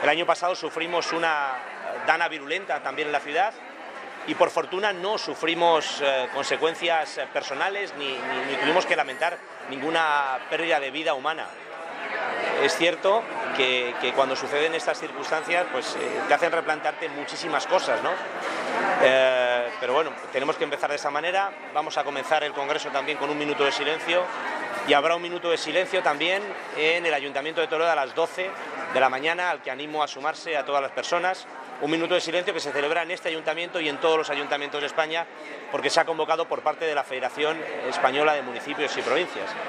El año pasado sufrimos una dana virulenta también en la ciudad y por fortuna no sufrimos consecuencias personales ni tuvimos que lamentar ninguna pérdida de vida humana. Es cierto que cuando suceden estas circunstancias pues te hacen replantearte muchísimas cosas, ¿no? Pero bueno, tenemos que empezar de esa manera. Vamos a comenzar el Congreso también con un minuto de silencio y habrá un minuto de silencio también en el Ayuntamiento de Toledo a las 12 de la mañana, al que animo a sumarse a todas las personas. Un minuto de silencio que se celebra en este ayuntamiento y en todos los ayuntamientos de España porque se ha convocado por parte de la Federación Española de Municipios y Provincias.